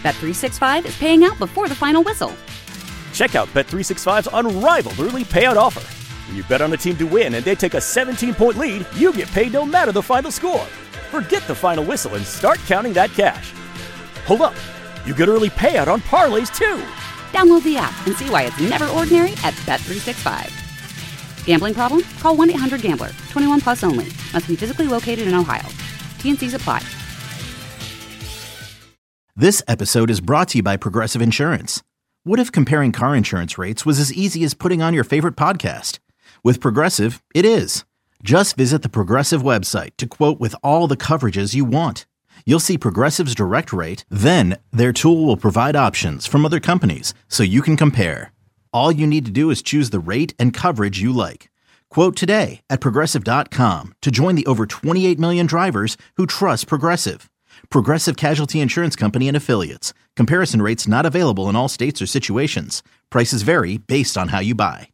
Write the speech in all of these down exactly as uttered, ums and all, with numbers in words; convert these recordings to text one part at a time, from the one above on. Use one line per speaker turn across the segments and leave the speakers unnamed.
Bet three sixty-five is paying out before the final whistle.
Check out Bet three sixty-five's unrivaled early payout offer. When you bet on a team to win and they take a seventeen-point lead, you get paid no matter the final score. Forget the final whistle and start counting that cash. Hold up. You get early payout on parlays, too.
Download the app and see why it's never ordinary at Bet three sixty-five. Gambling problem? Call one eight hundred gambler. twenty-one plus only. Must be physically located in Ohio. T N Cs apply.
This episode is brought to you by Progressive Insurance. What if comparing car insurance rates was as easy as putting on your favorite podcast? With Progressive, it is. Just visit the Progressive website to quote with all the coverages you want. You'll see Progressive's direct rate, then their tool will provide options from other companies so you can compare. All you need to do is choose the rate and coverage you like. Quote today at Progressive dot com to join the over twenty-eight million drivers who trust Progressive. Progressive Casualty Insurance Company and Affiliates. Comparison rates not available in all states or situations. Prices vary based on how you buy.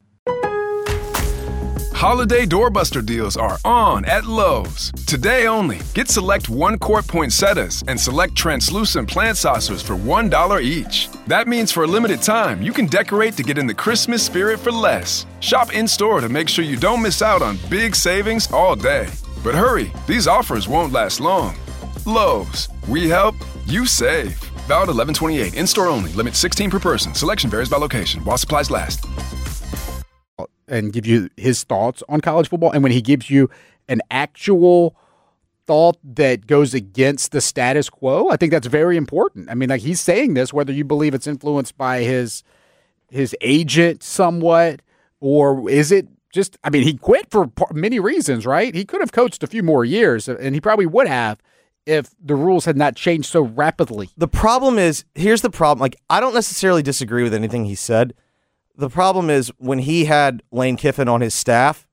Holiday doorbuster deals are on at Lowe's. Today only, get select one-quart poinsettias and select translucent plant saucers for one dollar each. That means for a limited time, you can decorate to get in the Christmas spirit for less. Shop in-store to make sure you don't miss out on big savings all day. But hurry, these offers won't last long. Lowe's, we help, you save. Valid eleven twenty-eight, in-store only, limit sixteen per person. Selection varies by location, while supplies last.
And give you his thoughts on college football. And when he gives you an actual thought that goes against the status quo, I think that's very important. I mean, like he's saying this, whether you believe it's influenced by his his agent somewhat, or is it just, I mean, he quit for many reasons, right? He could have coached a few more years, and he probably would have if the rules had not changed so rapidly.
The problem is, here's the problem. Like, I don't necessarily disagree with anything he said. The problem is when he had Lane Kiffin on his staff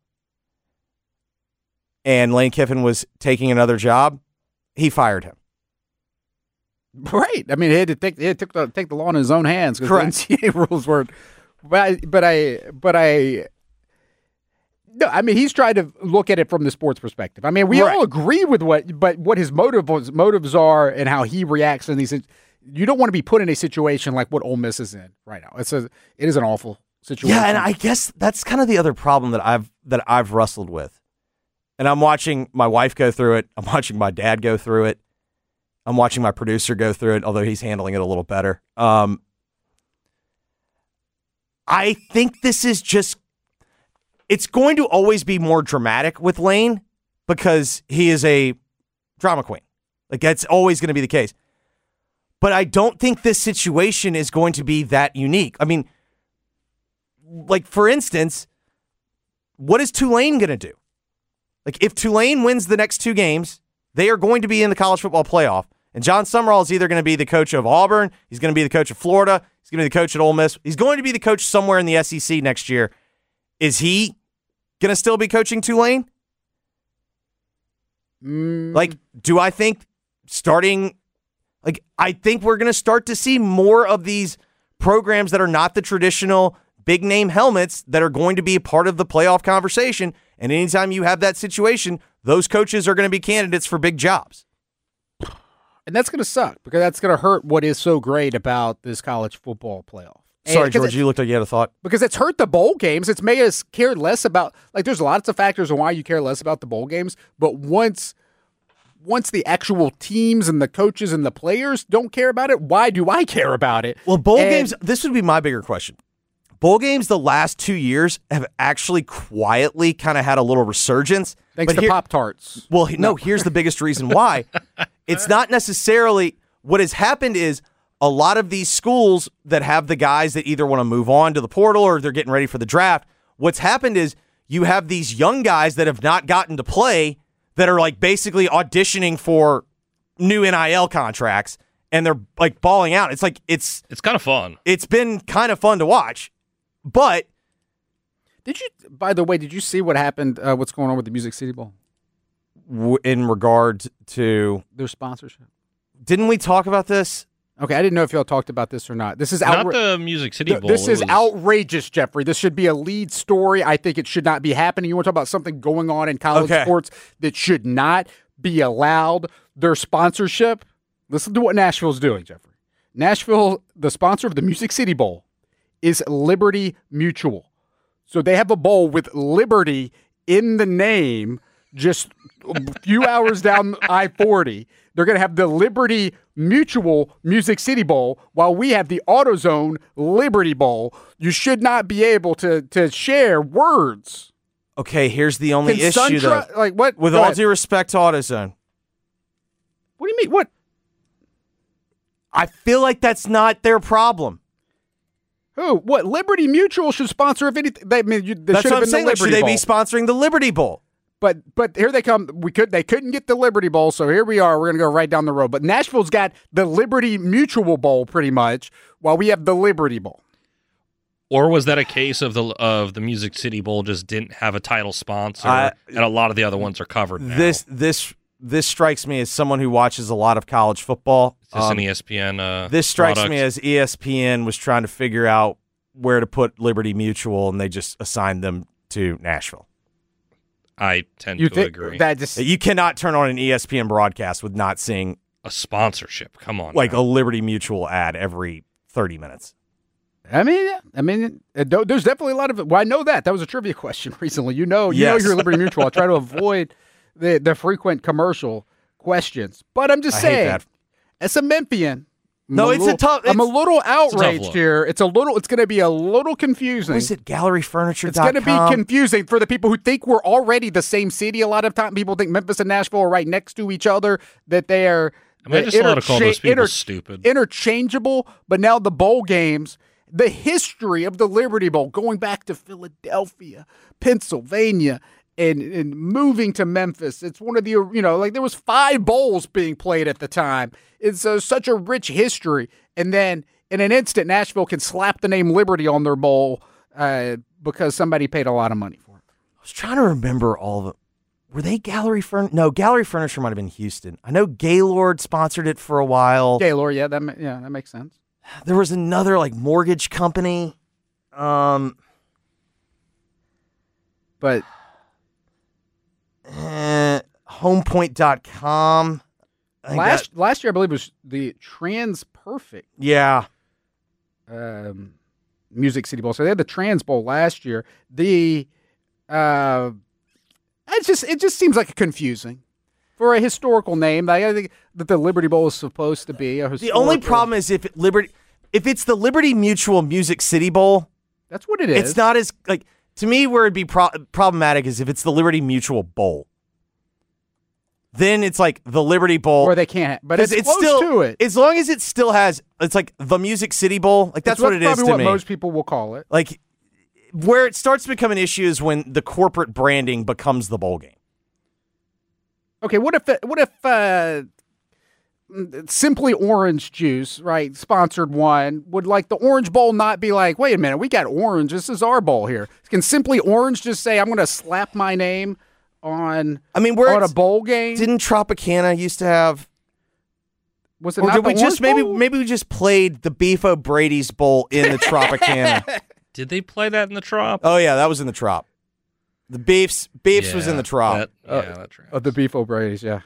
and Lane Kiffin was taking another job, he fired him.
Right. I mean, he had to take, he had to take, the, take the law in his own hands because the N C double A rules weren't. But I, but I, but I, no, I mean, he's trying to look at it from the sports perspective. I mean, we right. all agree with what, but what his motive was, motives are and how he reacts in these. You don't want to be put in a situation like what Ole Miss is in right now. It's a, it is an awful situation.
Yeah, and I guess that's kind of the other problem that I've that I've wrestled with. And I'm watching my wife go through it. I'm watching my dad go through it. I'm watching my producer go through it, although he's handling it a little better. Um, I think this is just. It's going to always be more dramatic with Lane because he is a drama queen. Like, that's always going to be the case. But I don't think this situation is going to be that unique. I mean, like, for instance, what is Tulane going to do? Like, if Tulane wins the next two games, they are going to be in the college football playoff. And John Summerall is either going to be the coach of Auburn, he's going to be the coach of Florida, he's going to be the coach at Ole Miss. He's going to be the coach somewhere in the S E C next year. Is he going to still be coaching Tulane?
Mm.
Like, do I think starting, like, I think we're going to start to see more of these programs that are not the traditional big-name helmets that are going to be a part of the playoff conversation. And anytime you have that situation, those coaches are going to be candidates for big jobs.
And that's going to suck because that's going to hurt what is so great about this college football playoff.
Sorry, George, you looked like you had a thought.
Because it's hurt the bowl games. It's made us care less about, like, there's lots of factors on why you care less about the bowl games. But once once the actual teams and the coaches and the players don't care about it, why do I care about it?
Well, bowl
and,
games, this would be my bigger question. Bowl games the last two years have actually quietly kind of had a little resurgence.
Thanks
but
to
here,
Pop-Tarts.
Well, no, no, here's the biggest reason why. It's not necessarily, what has happened is, a lot of these schools that have the guys that either want to move on to the portal or they're getting ready for the draft, what's happened is you have these young guys that have not gotten to play that are like basically auditioning for new N I L contracts and they're like balling out. It's like it's
it's kind of fun.
It's been kind of fun to watch. But
did you, by the way, did you see what happened, uh, what's going on with the Music City Bowl?
W- in regard to
their sponsorship.
Didn't we talk about this?
Okay, I didn't know if y'all talked about this or not. This is outra-
not the Music City Bowl.
This is
was...
outrageous, Jeffrey. This should be a lead story. I think it should not be happening. You want to talk about something going on in college
okay.
sports that should not be allowed? Their sponsorship. Listen to what Nashville's doing, Jeffrey. Nashville, the sponsor of the Music City Bowl, is Liberty Mutual. So they have a bowl with Liberty in the name, just a few hours down I forty. They're going to have the Liberty Mutual Music City Bowl while we have the AutoZone Liberty Bowl. You should not be able to to share words.
Okay, here's the only
Can
issue,
Suntra-
though.
Like what?
With
Go
all
ahead.
due respect to AutoZone.
What do you mean? What?
I feel like that's not their problem.
Who? What? Liberty Mutual should sponsor if anything. They, I mean, you,
That's
should
what
have
I'm
been
saying.
the
Like, should
Liberty
they
Bowl.
be sponsoring the Liberty Bowl?
But but here they come. We could they couldn't get the Liberty Bowl, so here we are. We're gonna go right down the road. But Nashville's got the Liberty Mutual Bowl pretty much, while we have the Liberty Bowl.
Or was that a case of the of the Music City Bowl just didn't have a title sponsor,
Uh,
and a lot of the other ones are covered now?
This this this strikes me as someone who watches a lot of college football.
Is this
Um,
an E S P N uh,
This strikes
product?
me as E S P N was trying to figure out where to put Liberty Mutual, and they just assigned them to Nashville.
I tend
You
to
think
agree.
that just
You cannot turn on an E S P N broadcast with not seeing
a sponsorship. Come on,
like
now.
a Liberty Mutual ad every thirty minutes.
I mean, yeah, I mean, uh, th- there's definitely a lot of it. Well, I know that. That was a trivia question recently. You know, you
Yes.
know your Liberty Mutual. I try to avoid the, the frequent commercial questions. But I'm just
I hate
saying,
that.
as a Memphian, I'm
No,
a
it's a
little-
tough-
I'm a
it's-
little
a tough
outraged
look.
here. It's a little. It's going to be a little confusing.
What is it? Gallery Furniture.
It's going to be confusing for the people who think we're already the same city. A lot of time, people think Memphis and Nashville are right next to each other. That they are.
I mean, I just want to call those
intercha-
people
inter-
stupid.
interchangeable. But now the bowl games, the history of the Liberty Bowl, going back to Philadelphia, Pennsylvania, and, and moving to Memphis. It's one of the, you know, like there was five bowls being played at the time. It's uh, such a rich history. And then in an instant, Nashville can slap the name Liberty on their bowl uh, because somebody paid a lot of money for it.
I was trying to remember all of it. Were they Gallery Furniture? No, Gallery Furniture might have been Houston. I know Gaylord sponsored it for a while.
Gaylord, yeah, that ma- yeah, that makes sense.
There was another like mortgage company. Um,
But
eh, homepoint dot com. I think
last
that-
last year, I believe, was the Trans Perfect
yeah.
um, Music City Bowl. So they had the Trans Bowl last year. The uh, it just it just seems like confusing for a historical name. I think that the Liberty Bowl is supposed to be a
The
historical.
only problem is if it Liberty, if it's the Liberty Mutual Music City Bowl,
That's what it is.
it's not as like to me where it'd be pro- problematic is if it's the Liberty Mutual Bowl. Then it's like the Liberty Bowl,
Or they can't. But it's,
'cause
close
still
to it.
as long as it still has. It's like the Music City Bowl. Like that's
It's
what it is
probably
to
what
me.
most people will call it.
Like where it starts to become an issue is when the corporate branding becomes the bowl game.
Okay, what if what if uh, Simply Orange Juice, right, sponsored one? Would like the Orange Bowl not be like, wait a minute, we got orange. This is our bowl here. Can Simply Orange just say, I'm going to slap my name on
I mean, where
on a
it's-
bowl game?
Didn't Tropicana used to have?
Was it
Or
not
did
the
we just
Orange
maybe
Bowl?
maybe we just played the Beef O'Brady's Bowl in the Tropicana?
Did they play that in the Trop?
Oh yeah, that was in the Trop. The Beefs Beefs was in the Trop.
That, yeah, that's right.
Of the Beef O'Brady's, yeah.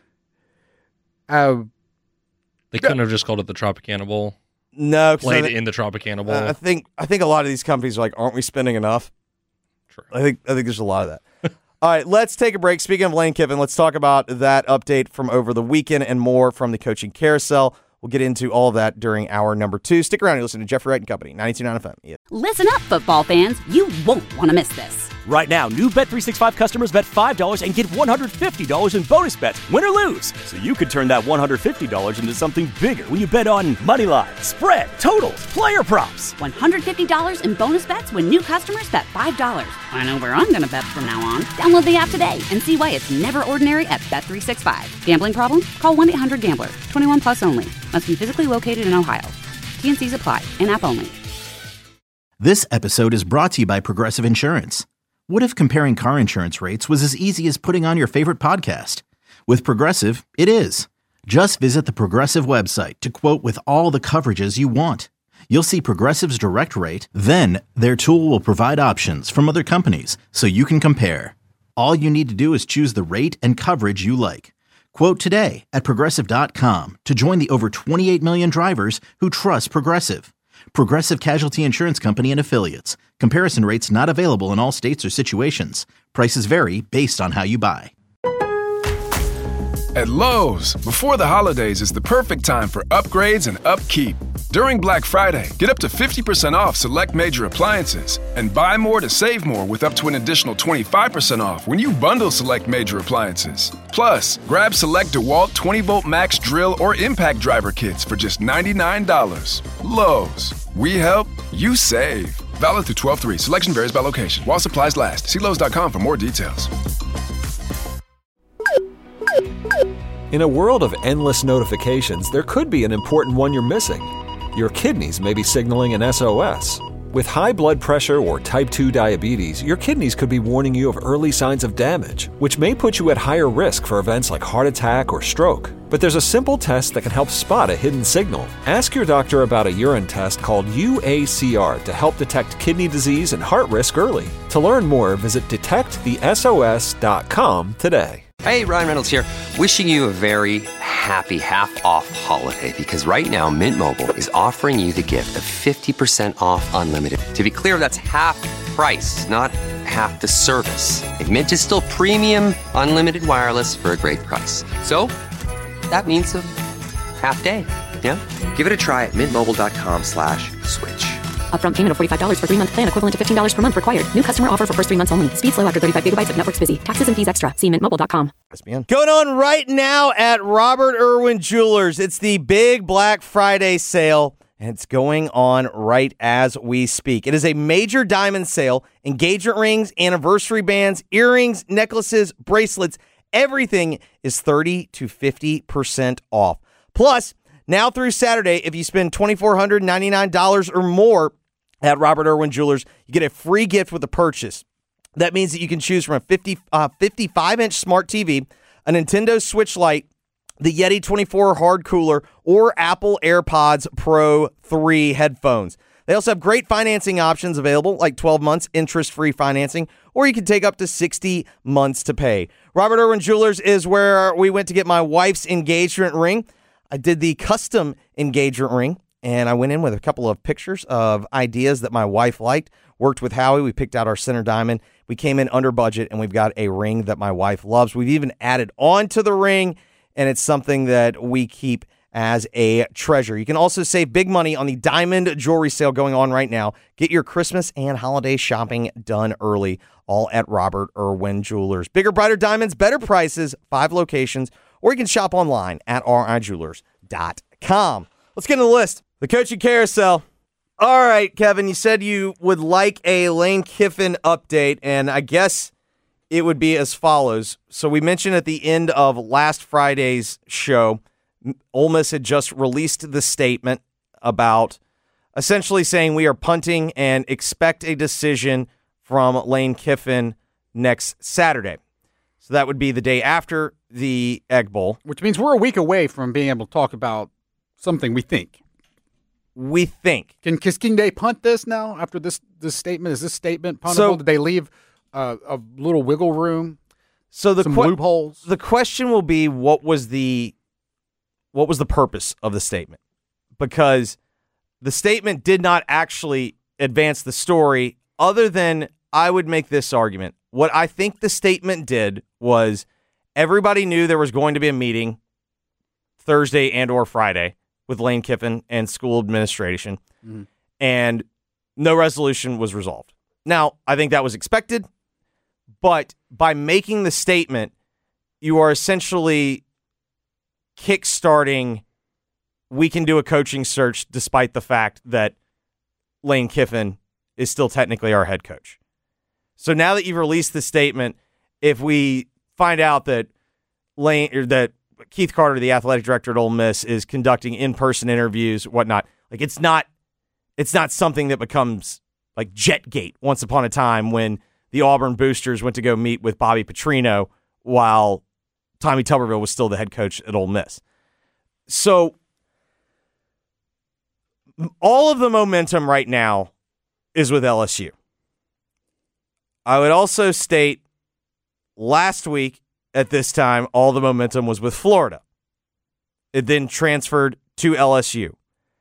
Uh,
They couldn't have just called it the Tropicana Bowl.
no, 'cause I,
Played
thi-
in the Tropicana Bowl.
uh, I think I think a lot of these companies are like, aren't we spending enough?
True.
I think I think there's a lot of that. All right, let's take a break. Speaking of Lane Kiffin, let's talk about that update from over the weekend and more from the coaching carousel. We'll get into all of that during hour number two. Stick around and listen to Jeffrey Wright and Company, ninety-two point nine F M. Yeah.
Listen up, football fans. You won't want to miss this.
Right now, new Bet three sixty-five customers bet five dollars and get one hundred fifty dollars in bonus bets, win or lose. So you could turn that one hundred fifty dollars into something bigger when you bet on money line, spread, totals, player props.
one hundred fifty dollars in bonus bets when new customers bet five dollars. I know where I'm going to bet from now on. Download the app today and see why it's never ordinary at Bet three sixty-five. Gambling problem? Call one eight hundred gambler. twenty-one plus only. Must be physically located in Ohio. T N Cs apply. In-app only.
This episode is brought to you by Progressive Insurance. What if comparing car insurance rates was as easy as putting on your favorite podcast? With Progressive, it is. Just visit the Progressive website to quote with all the coverages you want. You'll see Progressive's direct rate, then their tool will provide options from other companies so you can compare. All you need to do is choose the rate and coverage you like. Quote today at Progressive dot com to join the over twenty-eight million drivers who trust Progressive. Progressive Casualty Insurance Company and Affiliates. Comparison rates not available in all states or situations. Prices vary based on how you buy.
At Lowe's, before the holidays is the perfect time for upgrades and upkeep. During Black Friday, get up to fifty percent off select major appliances and buy more to save more with up to an additional twenty-five percent off when you bundle select major appliances. Plus, grab select DeWalt twenty volt max drill or impact driver kits for just ninety-nine dollars. Lowe's, we help, you save. Valid through twelve three. Selection varies by location. While supplies last. See Lowe's dot com for more details.
In a world of endless notifications, there could be an important one you're missing. Your kidneys may be signaling an S O S. With high blood pressure or type two diabetes, your kidneys could be warning you of early signs of damage, which may put you at higher risk for events like heart attack or stroke. But there's a simple test that can help spot a hidden signal. Ask your doctor about a urine test called U A C R to help detect kidney disease and heart risk early. To learn more, visit detect the S O S dot com today.
Hey, Ryan Reynolds here, wishing you a very happy half-off holiday, because right now Mint Mobile is offering you the gift of fifty percent off unlimited. To be clear, that's half price, not half the service. And Mint is still premium unlimited wireless for a great price. So, that means a half day, yeah? Give it a try at mintmobile.com slash switch.
Upfront payment of forty-five dollars for three-month plan equivalent to fifteen dollars per month required. New customer offer for first three months only. Speed slow after thirty-five gigabytes if network's busy. Taxes and fees extra. See mint mobile dot com.
Going on right now at Robert Irwin Jewelers. It's the big Black Friday sale, and it's going on right as we speak. It is a major diamond sale. Engagement rings, anniversary bands, earrings, necklaces, bracelets. Everything is thirty to fifty percent off. Plus, now through Saturday, if you spend two thousand four hundred ninety-nine dollars or more at Robert Irwin Jewelers, you get a free gift with the purchase. That means that you can choose from a fifty, uh, fifty-five inch smart T V, a Nintendo Switch Lite, the Yeti twenty-four hard cooler, or Apple AirPods Pro three headphones. They also have great financing options available, like twelve months interest-free financing, or you can take up to sixty months to pay. Robert Irwin Jewelers is where we went to get my wife's engagement ring. I did the custom engagement ring, and I went in with a couple of pictures of ideas that my wife liked. Worked with Howie. We picked out our center diamond. We came in under budget, and we've got a ring that my wife loves. We've even added on to the ring, and it's something that we keep as a treasure. You can also save big money on the diamond jewelry sale going on right now. Get your Christmas and holiday shopping done early, all at Robert Irwin Jewelers. Bigger, brighter diamonds, better prices, five locations, or you can shop online at r i jewelers dot com. Let's get into the list. The coaching carousel. All right, Kevin, you said you would like a Lane Kiffin update, and I guess it would be as follows. So we mentioned at the end of last Friday's show, Ole Miss had just released the statement about essentially saying we are punting and expect a decision from Lane Kiffin next Saturday. So that would be the day after the Egg Bowl.
Which means we're a week away from being able to talk about something we think.
We think.
Can can they punt this now after this this statement? Is this statement puntable?
So,
Did they leave uh, a little wiggle room?
So the
some
que-
loopholes.
The question will be what was the what was the purpose of the statement? Because the statement did not actually advance the story, other than I would make this argument. What I think the statement did was everybody knew there was going to be a meeting Thursday and or Friday with Lane Kiffin and school administration, mm-hmm. and no resolution was resolved. Now, I think that was expected, but by making the statement, you are essentially kickstarting, we can do a coaching search despite the fact that Lane Kiffin is still technically our head coach. So now that you've released the statement, if we find out that Lane or that Keith Carter, the athletic director at Ole Miss, is conducting in-person interviews, whatnot, like it's not, it's not something that becomes like Jetgate once upon a time when the Auburn boosters went to go meet with Bobby Petrino while Tommy Tuberville was still the head coach at Ole Miss. So all of the momentum right now is with L S U. I would also state last week at this time, all the momentum was with Florida. It then transferred to L S U.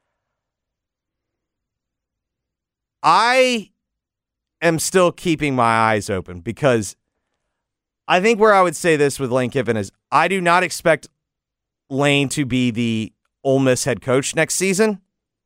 I am still keeping my eyes open because I think where I would say this with Lane Kiffin is I do not expect Lane to be the Ole Miss head coach next season,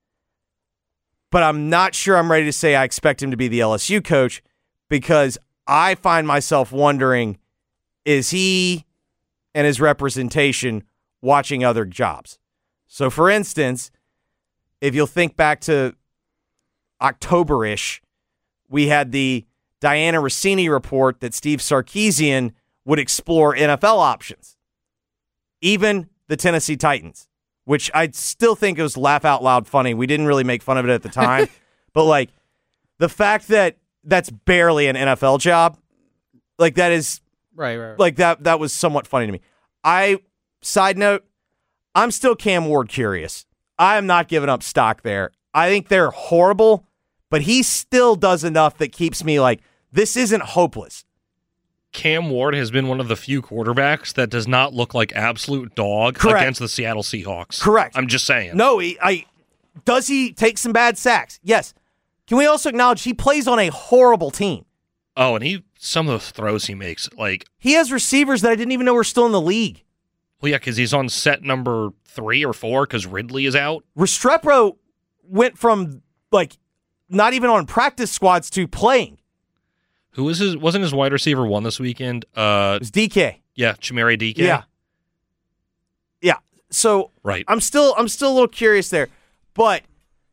but I'm not sure I'm ready to say I expect him to be the L S U coach because I find myself wondering, is he and his representation watching other jobs? So, for instance, if you'll think back to October-ish, we had the Diana Rossini report that Steve Sarkisian would explore N F L options. Even the Tennessee Titans, which I still think it was laugh out loud funny. We didn't really make fun of it at the time. But, like, the fact that that's barely an N F L job, like, that is,
right, right, right.
like, that, that was somewhat funny to me. I, side note, I'm still Cam Ward curious. I am not giving up stock there. I think they're horrible, but he still does enough that keeps me like, this isn't hopeless.
Cam Ward has been one of the few quarterbacks that does not look like absolute dog
Correct.
against the Seattle Seahawks.
Correct.
I'm just saying.
No, he, I does he take some bad sacks? Yes. Can we also acknowledge he plays on a horrible team?
Oh, and he some of the throws he makes, like
he has receivers that I didn't even know were still in the league.
Well, yeah, because he's on set number three or four because Ridley is out.
Restrepo went from like not even on practice squads to playing.
Who was his? Wasn't his wide receiver one this weekend? Uh,
it was D K.
Yeah, Chimere D K.
Yeah, yeah. So
right.
I'm still I'm still a little curious there, but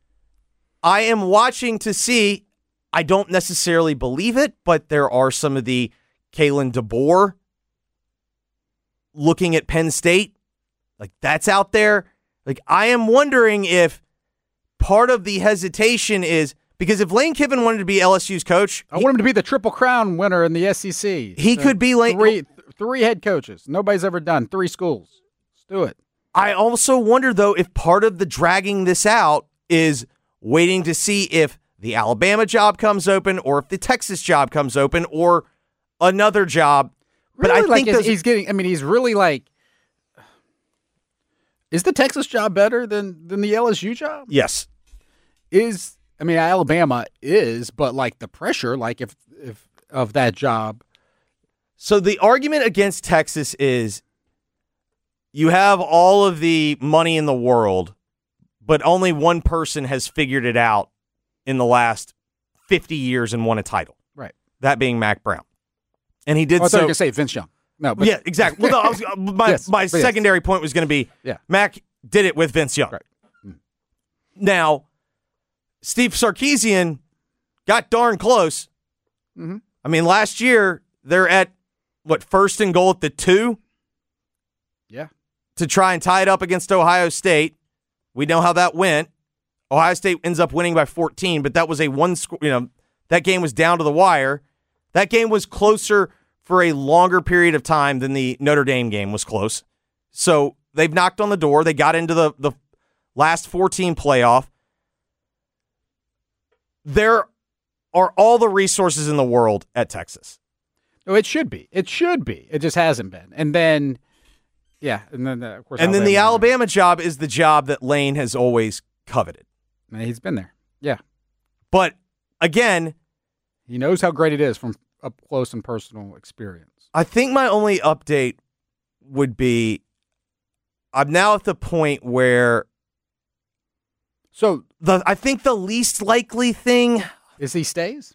I am watching to see. I don't necessarily believe it, but there are some of the Kalen DeBoer looking at Penn State, like that's out there. Like I am wondering if part of the hesitation is. Because if Lane Kiffin wanted to be L S U's coach...
I he, want him to be the Triple Crown winner in the S E C.
He
so
could be Lane...
Three, three head coaches. Nobody's ever done. Three schools. Let's do it.
I also wonder, though, if part of the dragging this out is waiting to see if the Alabama job comes open or if the Texas job comes open or another job.
Really,
but I
like
think those,
he's getting... I mean, he's really like... Is the Texas job better than, than the L S U job?
Yes.
Is... I mean, Alabama is, but like the pressure, like if if of that job.
So the argument against Texas is you have all of the money in the world, but only one person has figured it out in the last fifty years and won a title.
Right.
That being Mac Brown. And he did
oh, I thought
so.
you were going to say Vince Young. No, but.
Yeah, exactly. Well, no, I was, my
yes,
my secondary yes. point was going to be
yeah.
Mac did it with Vince Young.
Right. Mm.
Now, Steve Sarkisian got darn close.
Mm-hmm.
I mean, last year, they're at, what, first and goal at the two?
Yeah.
To try and tie it up against Ohio State. We know how that went. Ohio State ends up winning by fourteen, but that was a one score, you know, that game was down to the wire. That game was closer for a longer period of time than the Notre Dame game was close. So they've knocked on the door. They got into the, the last four-team playoff. There are all the resources in the world at Texas.
Oh, it should be. It should be. It just hasn't been. And then, yeah, and then uh, of course,
and
Alabama
then the Alabama job is the job that Lane has always coveted.
And he's been there. Yeah,
but again,
he knows how great it is from up close and personal experience.
I think my only update would be, I'm now at the point where.
So
the I think the least likely thing
is he stays.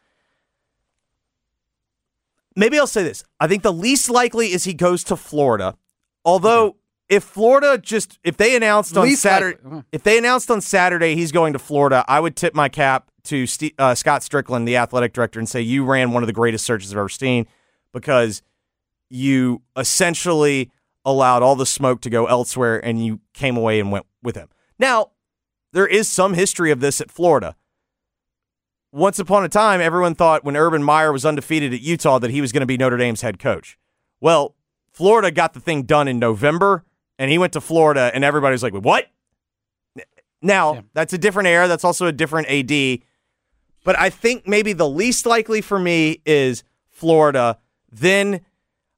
Maybe I'll say this. I think the least likely is he goes to Florida. Although okay. if Florida just if they announced on least Saturday likely. if they announced on Saturday he's going to Florida, I would tip my cap to Steve, uh, Scott Strickland, the athletic director, and say you ran one of the greatest searches I've ever seen because you essentially allowed all the smoke to go elsewhere and you came away and went with him. Now, there is some history of this at Florida. Once upon a time, everyone thought when Urban Meyer was undefeated at Utah that he was going to be Notre Dame's head coach. Well, Florida got the thing done in November, and he went to Florida, and everybody was like, what? Now, yeah. that's a different era. That's also a different A D. But I think maybe the least likely for me is Florida. Then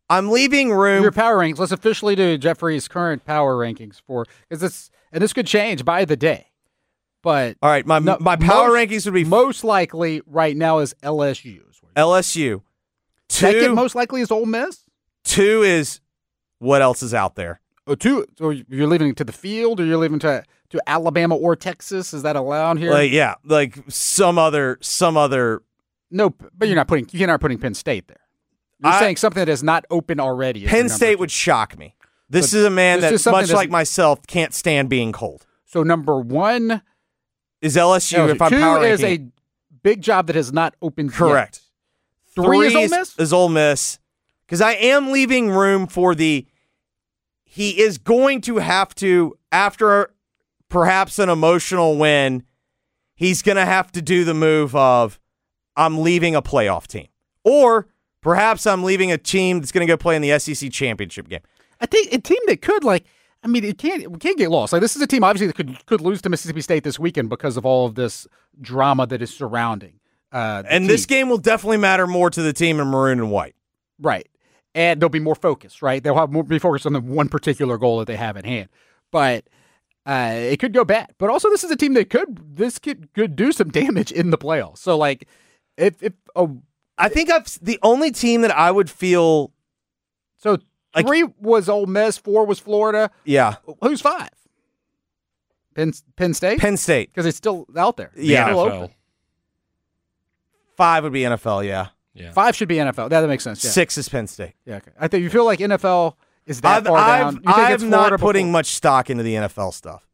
I'm leaving room.
Your power rankings. Let's officially do Jeffrey's current power rankings for because this and this could change by the day. But
all right, my
no,
my power
most,
rankings would be
most likely right now is L S U.
L S U. Two,
Second most likely is Ole Miss.
Two is what else is out there?
Oh, two. So you're leaving to the field, or you're leaving to to Alabama or Texas? Is that allowed here?
Like, yeah, like some other some other.
No, but you're not putting you're not putting Penn State there. You're
I,
saying something that is not open already.
Penn State two. Would shock me. This but is a man that, much like myself, can't stand being cold.
So number one
is L S U.
L S U.
If I'm
two
power
is
ranking.
a big job that has not opened.
Correct.
Yet. Three,
Three
is Ole Miss.
Is Ole Miss because I am leaving room for the. He is going to have to after perhaps an emotional win. He's going to have to do the move of I'm leaving a playoff team, or perhaps I'm leaving a team that's going to go play in the S E C championship game.
I think a team that could like. I mean, it can't we can't get lost. Like this is a team obviously that could could lose to Mississippi State this weekend because of all of this drama that is surrounding. Uh,
and
team.
this game will definitely matter more to the team in maroon and white,
right? And they'll be more focused, right? They'll have more be focused on the one particular goal that they have at hand. But uh, it could go bad. But also, this is a team that could this could could do some damage in the playoffs. So like, if if oh,
I think I've the only team that I would feel
so. Like, Three was Ole Miss, four was Florida.
Yeah.
Who's five? Penn Penn State?
Penn State.
Because it's still out there.
Yeah.
N F L.
Five would be N F L, yeah.
Yeah.
Five should be N F L. That, that makes sense. Yeah.
Six is Penn State.
Yeah, okay. I think you feel like N F L is that
I've,
far
I've,
down. You think
I'm
it's
not
Florida
putting
before?
much stock into the N F L stuff.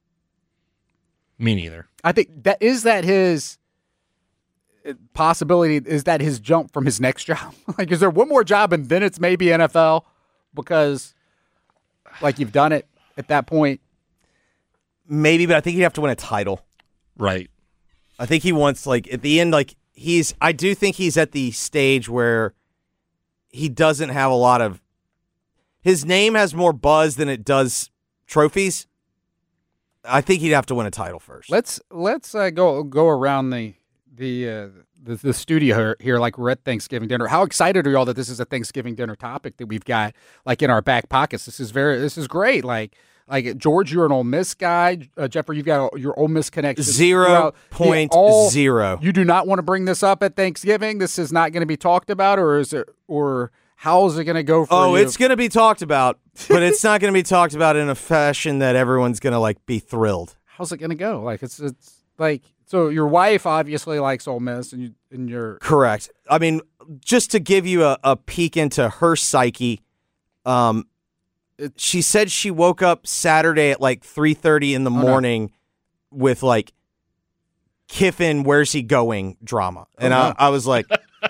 Me neither.
I think that is that his possibility, is that his jump from his next job? Like, is there one more job and then it's maybe N F L? Because, like, you've done it at that point.
Maybe, but I think he'd have to win a title.
Right.
I think he wants, like, at the end, like, he's, I do think he's at the stage where he doesn't have a lot of, his name has more buzz than it does trophies. I think he'd have to win a title first.
Let's let's uh, go go around the the, uh, the the studio here, here like we're at Thanksgiving dinner. How excited are y'all that this is a Thanksgiving dinner topic that we've got like in our back pockets? This is very this is great. Like like George, you're an Ole Miss guy. Uh, Jeffrey, you've got a, your Ole Miss connection.
Zero point
all,
zero.
You do not want to bring this up at Thanksgiving. This is not going to be talked about, or is it or how is it going to go for
oh,
you?
it's going to be talked about, but it's not going to be talked about in a fashion that everyone's going to like be thrilled.
How's it going to go? Like it's it's like so your wife obviously likes Ole Miss, and you and your
correct. I mean, just to give you a, a peek into her psyche, um, it, she said she woke up Saturday at like three thirty in the oh, morning no. with like Kiffin, where's he going drama, and oh, I, no. I was like.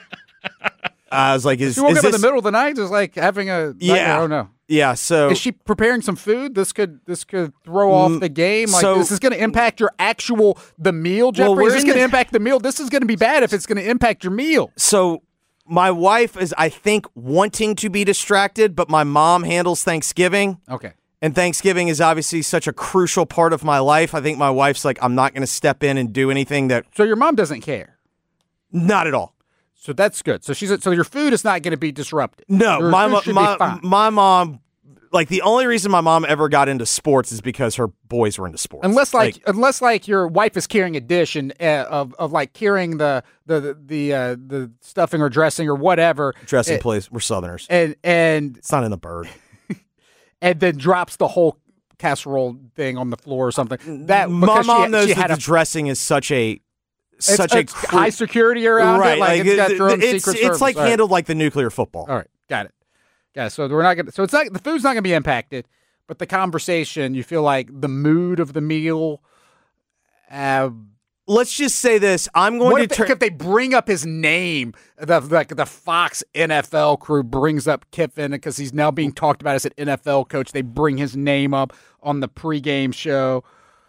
I was like, "Is
she woke
is
up
this...
in the middle of the night, just like having a
yeah?
Oh no,
yeah." So
is she preparing some food? This could this could throw off the game. Like
so,
this is going to impact your actual the meal, Jeffrey.
Well,
is this going to
the...
impact the meal? This is going to be bad if it's going to impact your meal.
So my wife is, I think, wanting to be distracted, but my mom handles Thanksgiving.
Okay,
and Thanksgiving is obviously such a crucial part of my life. I think my wife's like, I'm not going to step in and do anything that.
So your mom doesn't care.
Not at all.
So that's good. So she's so your food is not going to be disrupted.
No,
your
my
food
my my mom, like the only reason my mom ever got into sports is because her boys were into sports.
Unless like, like unless like your wife is carrying a dish and uh, of of like carrying the the the the, uh, the stuffing or dressing or whatever.
Dressing,
it,
please. We're Southerners,
and and
it's not in the bird.
And then drops the whole casserole thing on the floor or something. That
my mom
she,
knows
she
that the
a,
dressing is such a.
It's,
Such
it's
a
high security around
right,
it, like,
like
it's got your own
it's,
secret
it's
service.
like
All
handled
right.
like the nuclear football.
All right, got it. Yeah, so we're not gonna. So it's not the food's not gonna be impacted, but the conversation. You feel like the mood of the meal. Uh,
Let's just say this: I'm going
what
to
if,
turn.
If they bring up his name, the like the Fox N F L crew brings up Kiffin because he's now being talked about as an N F L coach. They bring his name up on the pregame show.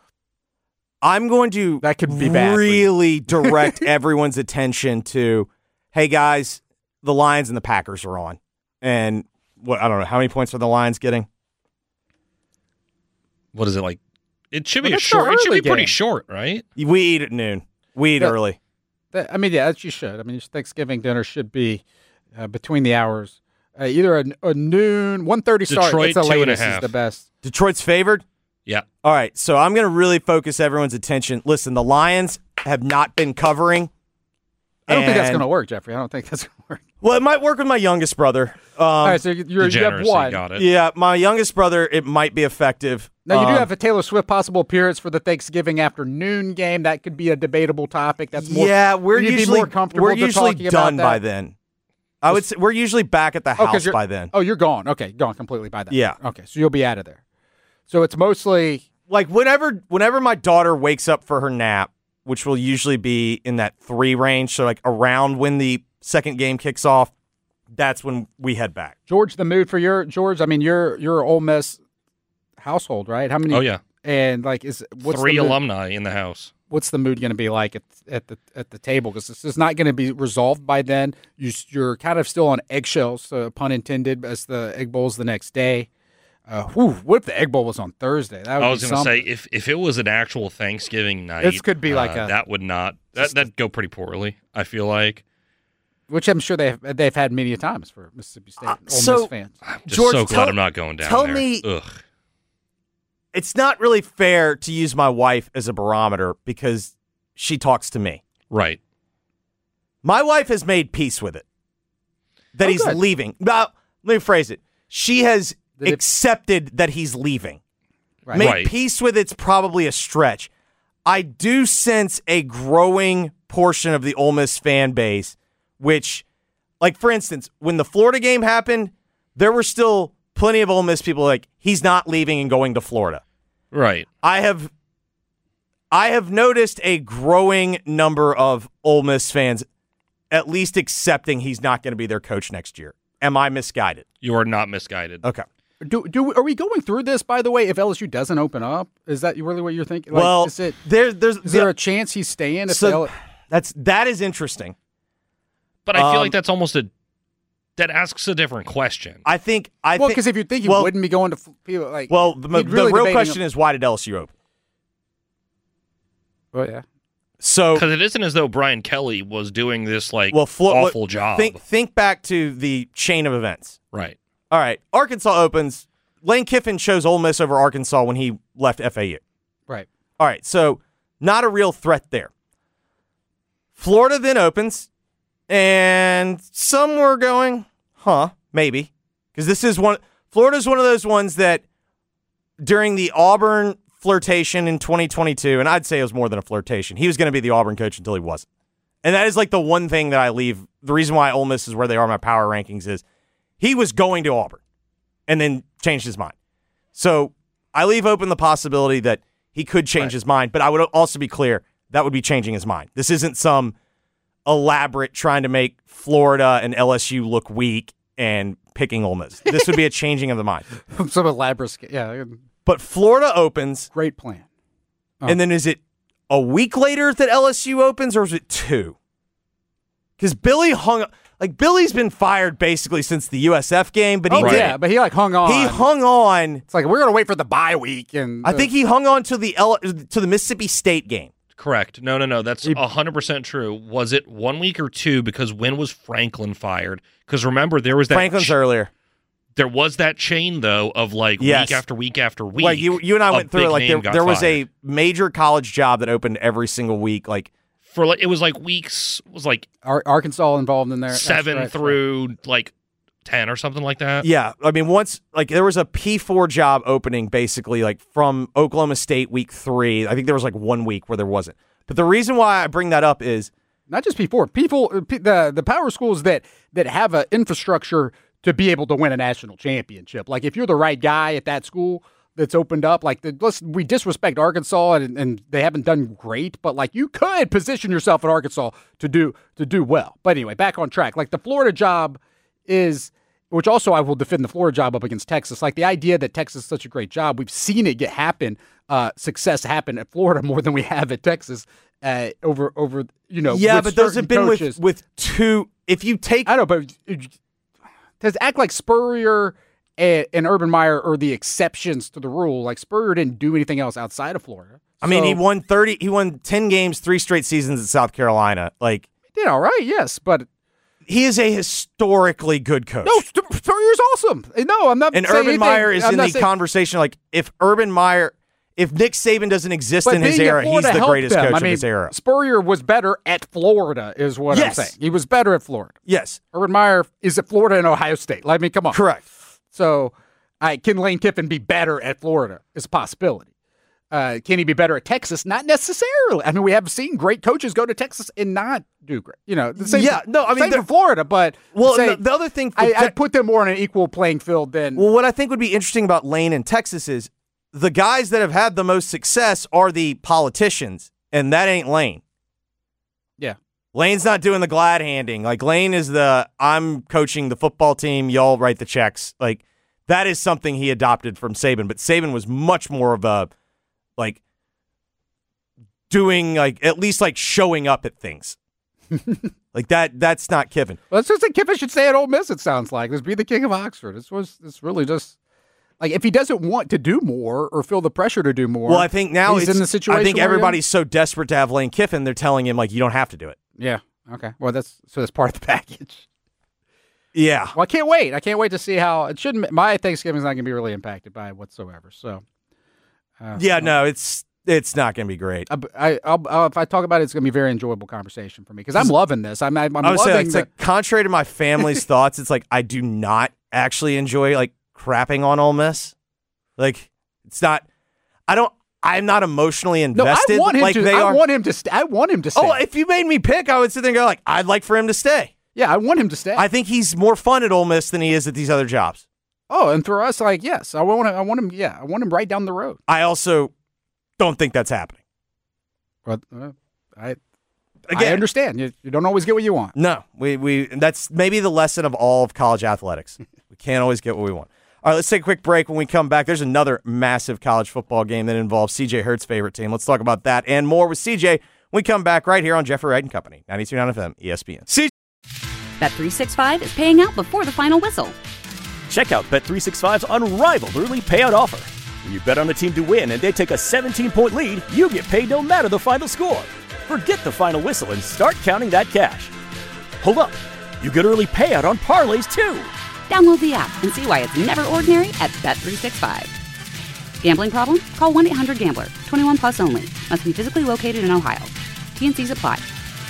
I'm going to
that could be bad
really direct everyone's attention to, hey guys, the Lions and the Packers are on, and what I don't know how many points are the Lions getting.
What is it like? It should be
well,
a short. It should be
game.
pretty short, right?
We eat at noon. We eat
that,
early.
That, I mean, yeah, you should. I mean, Thanksgiving dinner should be uh, between the hours Uh, either a, a noon, one thirty start.
Detroit,
That's the
two and a
latest is
half.
the best.
Detroit's favored?
Yeah.
All right, so I'm going to really focus everyone's attention. Listen, the Lions have not been covering.
I don't think that's
and-
going to work, Jeffrey. I don't think that's going to work.
Well, it might work with my youngest brother. Um,
All right, so you're, you have
Degeneracy,
one.
got it.
Yeah, my youngest brother, it might be effective.
Now, you do
Um,
have a Taylor Swift possible appearance for the Thanksgiving afternoon game. That could be a debatable topic. That's more.
yeah, we're
you'd be
usually
more comfortable
we're
to
usually
talking about
done
that.
by then. I would say we're usually back at the
Oh, 'cause
house
you're-
by then.
Oh, you're gone. Okay, gone completely by then.
Yeah.
Okay, so you'll be out of there. So it's mostly
Like whenever whenever my daughter wakes up for her nap, which will usually be in that three range, so like around when the second game kicks off, that's when we head back.
George. The mood for your George. I mean, you're you're Ole Miss household, right? How many?
Oh, yeah.
And like, is what's
Three
the mood,
alumni in the house.
what's the mood going to be like at at the at the table? Because this is not going to be resolved by then. You you're kind of still on eggshells, uh, pun intended, as the Egg Bowl's the next day. Uh, whew, what if the Egg Bowl was on Thursday? That would
I was
be
going to say,
something.
if if it was an actual Thanksgiving night,
This could be like
uh,
a-
that would not that that'd go pretty poorly. I feel like
Which I'm sure they've they've had many a times for Mississippi State Ole
so-
Miss fans.
I'm just
George,
so glad
tell-
I'm not going down
tell
there.
me-
Ugh.
It's not really fair to use my wife as a barometer because she talks to me.
Right.
My wife has made peace with it. That
Oh,
he's
good.
leaving. Now, let me phrase it. She has
Did it-
accepted that he's leaving.
Right.
Made
Right.
peace with it's probably a stretch. I do sense a growing portion of the Ole Miss fan base, which, like, for instance, when the Florida game happened, there were still plenty of Ole Miss people like, he's not leaving and going to Florida.
Right.
I have I have noticed a growing number of Ole Miss fans at least accepting he's not going to be their coach next year. Am I misguided?
You are not misguided.
Okay.
Do do are we going through this, by the way? If L S U doesn't open up, is that really what you're thinking? Like,
well,
is, it,
there, there's
is there a chance he's staying? If
so
L-
that's that is interesting.
But I feel
Um,
like that's almost a that asks a different question.
I think I
well,
think
because if you think he
well,
wouldn't be going to f- people like
well, the,
he'd
the
really
real
debating
question
him-
is why did L S U open?
Oh yeah,
So
Because it isn't as though Brian Kelly was doing this like
well, Flo-
awful
look,
job.
Think think back to the chain of events.
right.
All right, Arkansas opens. Lane Kiffin chose Ole Miss over Arkansas when he left F A U.
right.
All right, so not a real threat there. Florida then opens, and some were going, huh, maybe. Because this is one, Florida's one of those ones that during the Auburn flirtation in twenty twenty-two, and I'd say it was more than a flirtation, he was going to be the Auburn coach until he wasn't. And that is like the one thing that I leave, the reason why Ole Miss is where they are in my power rankings is he was going to Auburn and then changed his mind. So I leave open the possibility that he could change
Right.
his mind, but I would also be clear that would be changing his mind. This isn't some elaborate trying to make Florida and L S U look weak and picking Ole Miss. This would be a changing of the mind.
Some elaborate, sca- yeah,
But Florida opens,
great plan. Oh.
and then is it a week later that L S U opens, or is it two? Because Billy hung like Billy's been fired basically since the U S F game, but he
Oh
Right.
did
yeah, but he like hung on.
he hung on.
It's like we're gonna wait for the bye week, and
I think he hung on to the L- to the Mississippi State game.
Correct. No, no, no. That's
He-
one hundred percent true. Was it one week or two? Because when was Franklin fired? Because remember, there was that
Franklin's
ch-
earlier.
there was that chain, though, of like
Yes.
week after week after week.
Like you, you and I
a
went through
big
it. Like there,
name got
there was
fired.
a major college job that opened every single week. Like
For like, it was like weeks, it was like
Ar- Arkansas involved in there. That's
seven
right.
through like ten or something like that.
yeah, I mean once like there was a P four job opening basically like from Oklahoma State week three. I think there was like one week where there wasn't. But the reason why I bring that up is
Not just P four, people, uh, P- the the power schools that that have an infrastructure to be able to win a national championship. Like if you're the right guy at that school that's opened up, like the, let's we disrespect Arkansas and, and they haven't done great, but like you could position yourself at Arkansas to do to do well. But anyway, back on track. Like the Florida job is, which also I will defend the Florida job up against Texas. Like the idea that Texas is such a great job, we've seen it get happen, uh, success happen at Florida more than we have at Texas. Uh, over over you know
yeah,
with
but those
certain
have been
coaches.
with with two. If you take
I know, but to act like Spurrier and, and Urban Meyer are the exceptions to the rule. Like Spurrier didn't do anything else outside of Florida.
I mean, he
So-
won thirty. He won ten games, three straight seasons at South Carolina. Like
He did all right, yes, but
he is a historically good coach.
no, st- Spurrier's awesome. No, I'm not.
And
saying
Urban
anything.
Meyer is
I'm
in
not
the
saying,
conversation. Like, if Urban Meyer, if Nick Saban doesn't exist
but
in his
being at
era, he's
Florida
the
helped
greatest
them.
coach
I
of
mean,
his era.
Spurrier was better at Florida, is what
Yes.
I'm saying. He was better at Florida.
Yes.
Urban Meyer is at Florida and Ohio State. Like, I mean, come on.
Correct.
So, I, can Lane Kiffin be better at Florida? It's a possibility. Uh, can he be better at Texas? Not necessarily. I mean, we have seen great coaches go to Texas and not do great. You know, the same.
Yeah, no, I mean,
same
they're-
for Florida, but
Well,
say,
the, the other thing, for
I,
Te-
I put them more on an equal playing field than.
well, what I think would be interesting about Lane in Texas is the guys that have had the most success are the politicians, and that ain't Lane.
Yeah.
Lane's not doing the glad handing. Like, Lane is the, I'm coaching the football team, y'all write the checks. Like, that is something he adopted from Saban, but Saban was much more of a, like, doing, like, at least, like, showing up at things. Like, that. that's not Kiffin.
Well, it's just that Kiffin should stay at Ole Miss, it sounds like. Let's be the king of Oxford. This was, it's really just, like, if he doesn't want to do more or feel the pressure to do more.
Well, I think now
he's
it's,
in the situation
I think
where he-
everybody's so desperate to have Lane Kiffin, they're telling him, like, you don't have to do it.
Yeah. Okay. Well, that's, so that's part of the package.
Yeah.
Well, I can't wait. I can't wait to see how it shouldn't. My Thanksgiving's not going to be really impacted by it whatsoever. So, uh,
Yeah, no, it's it's not going to be great.
I, I, I'll, I'll, if I talk about it, it's going to be a very enjoyable conversation for me because I'm loving this. I'm, I'm, I'm
I would
loving
say, like, it's
the,
like, contrary to my family's thoughts, it's like I do not actually enjoy, like, crapping on Ole Miss. Like, it's not. I don't. I'm not emotionally
no.
invested.
I want him
like
to.
they
I
are.
want him to. St- I want him to stay.
Oh, if you made me pick, I would sit there and go, like, I'd like for him to stay.
yeah, I want him to stay.
I think he's more fun at Ole Miss than he is at these other jobs.
oh, and for us, like, yes, I want. I want him. Yeah, I want him right down the road.
I also don't think that's happening.
But uh, I, I
Again,
understand. You, you don't always get what you want.
No, we we that's maybe the lesson of all of college athletics. We can't always get what we want. All right, let's take a quick break. When we come back, there's another massive college football game that involves C J Hurt's favorite team. Let's talk about that and more with C J when we come back right here on Jeffrey Wright and Company, ninety-two point nine F M, E S P N. C J.
Bet three sixty-five is paying out before the final whistle.
Check out Bet three sixty-five's unrivaled early payout offer. When you bet on a team to win and they take a seventeen-point lead, you get paid no matter the final score. Forget the final whistle and start counting that cash. Hold up. You get early payout on parlays, too.
Download the app and see why it's never ordinary at Bet three sixty-five. Gambling problem? Call one eight hundred gambler. twenty-one plus only. Must be physically located in Ohio. T and C's apply.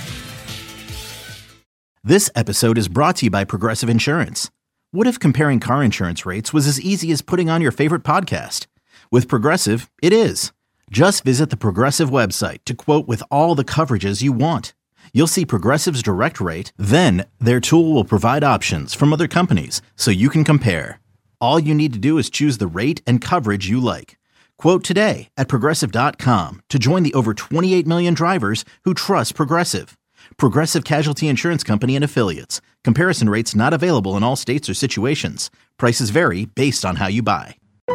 This episode is brought to you by Progressive Insurance. What if comparing car insurance rates was as easy as putting on your favorite podcast? With Progressive, it is. Just visit the Progressive website to quote with all the coverages you want. You'll see Progressive's direct rate, then their tool will provide options from other companies so you can compare. All you need to do is choose the rate and coverage you like. Quote today at Progressive dot com to join the over twenty-eight million drivers who trust Progressive. Progressive Casualty Insurance Company and Affiliates. Comparison rates not available in all states or situations. Prices vary based on how you buy.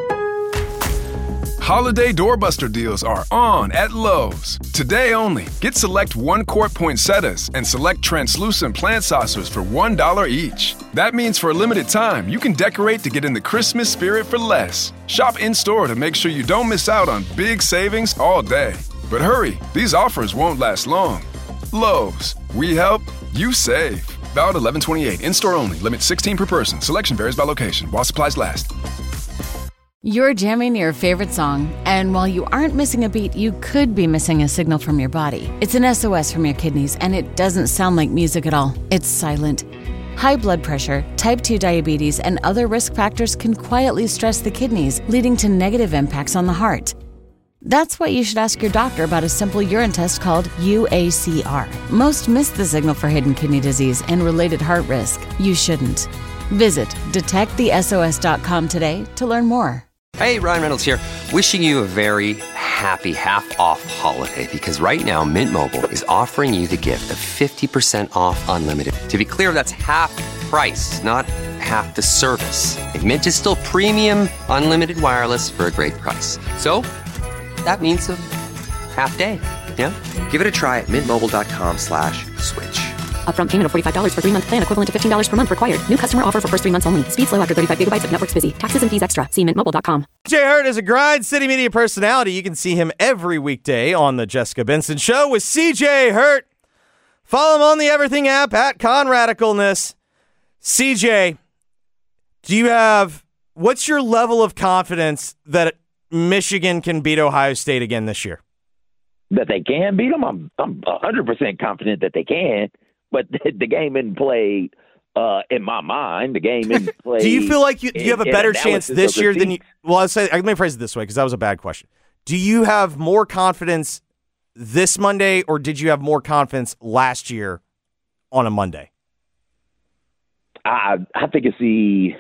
Holiday doorbuster deals are on at Lowe's. Today only, get select one-quart poinsettias and select translucent plant saucers for one dollar each. That means for a limited time, you can decorate to get in the Christmas spirit for less. Shop in-store to make sure you don't miss out on big savings all day. But hurry, these offers won't last long. Lowe's, we help, you save. Valid eleven twenty-eight, in-store only, limit sixteen per person. Selection varies by location, while supplies last.
You're jamming your favorite song, and while you aren't missing a beat, you could be missing a signal from your body. It's an S O S from your kidneys, and it doesn't sound like music at all. It's silent. High blood pressure, type two diabetes, and other risk factors can quietly stress the kidneys, leading to negative impacts on the heart. That's why you should ask your doctor about a simple urine test called U A C R. Most miss the signal for hidden kidney disease and related heart risk. You shouldn't. Visit detect the S O S dot com today to learn more.
Hey, Ryan Reynolds here, wishing you a very happy half-off holiday because right now Mint Mobile is offering you the gift of fifty percent off unlimited. To be clear, that's half price, not half the service. And Mint is still premium unlimited wireless for a great price. So that means a half day, yeah? Give it a try at mintmobile.com slash switch.
Upfront payment of forty-five dollars for three-month plan equivalent to fifteen dollars per month required. New customer offer for first three months only. Speed slow after thirty-five gigabytes if network's busy. Taxes and fees extra. See mint mobile dot com.
C J Hurt is a Grind City media personality. You can see him every weekday on the Jessica Benson Show with C J Hurt. Follow him on the Everything app at Con Radicalness. C J, Do you have what's your level of confidence that Michigan can beat Ohio State again this year?
That they can beat them? I'm I'm one hundred percent confident that they can, but the, the game isn't played uh, in my mind. The game isn't played.
Do you feel like you, do you have a
in,
better
in
chance this year than you – well, I'll say, let me phrase it this way because that was a bad question. Do you have more confidence this Monday or did you have more confidence last year on a Monday?
I I think it's the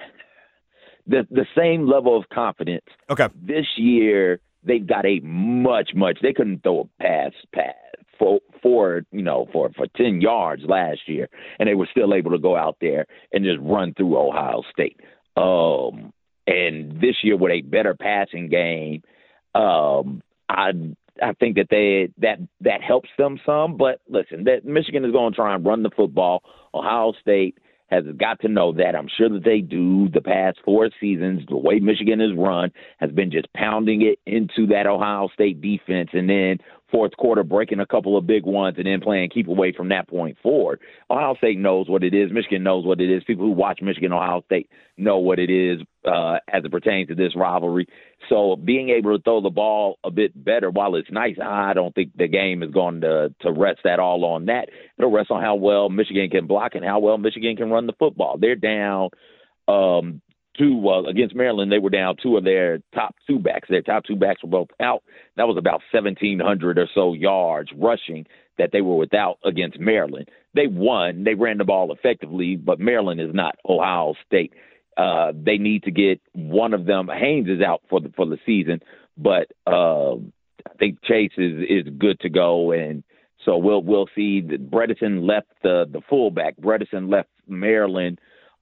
the the same level of confidence.
Okay.
This year they've got a much much. They couldn't throw a pass pass for for you know for for ten yards last year, and they were still able to go out there and just run through Ohio State. Um, and this year with a better passing game, um, I. I think that they that that helps them some. But listen, that Michigan is going to try and run the football. Ohio State has got to know that. I'm sure that they do. The past four seasons, the way Michigan is run has been just pounding it into that Ohio State defense, and then fourth quarter breaking a couple of big ones and then playing keep away from that point forward. Ohio State knows what it is. Michigan knows what it is. People who watch Michigan, Ohio State know what it is uh, as it pertains to this rivalry. So being able to throw the ball a bit better, while it's nice, I don't think the game is going to, to rest that all on that. It'll rest on how well Michigan can block and how well Michigan can run the football. They're down um, two uh, against Maryland. They were down two of their top two backs. Their top two backs were both out. That was about seventeen hundred or so yards rushing that they were without against Maryland. They won. They ran the ball effectively, but Maryland is not Ohio State. Uh, they need to get one of them. Haynes is out for the for the season, but uh, I think Chase is, is good to go, and so we'll we'll see. That Bredesen left the the fullback. Bredesen left Maryland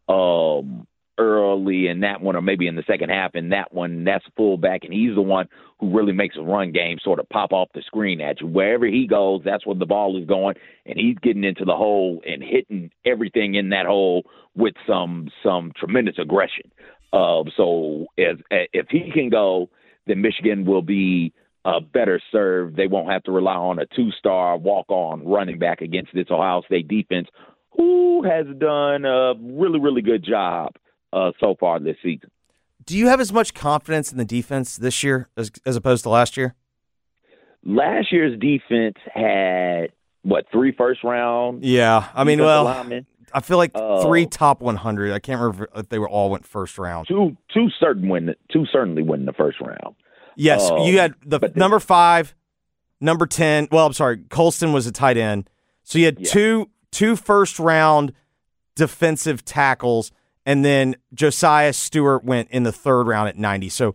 um, early in that one, or maybe in the second half. In that one, that's fullback, and he's the one who really makes a run game sort of pop off the screen at you. Wherever he goes, that's where the ball is going, and he's getting into the hole and hitting everything in that hole with some some tremendous aggression. Uh, so if if he can go, then Michigan will be uh, better served. They won't have to rely on a two-star walk-on running back against this Ohio State defense, who has done a really, really good job uh, so far this season.
Do you have as much confidence in the defense this year as, as opposed to last year?
Last year's defense had, what, three first-round?
Yeah. I mean, well,
linemen?
I feel like
uh,
three top one hundred. I can't remember if they were all went first round.
Two, two, certain win, two certainly win the first round.
Yes, um, you had the number five, number ten. Well, I'm sorry, Colston was a tight end. So you had yeah. two two first round defensive tackles, and then Josiah Stewart went in the third round at ninety. So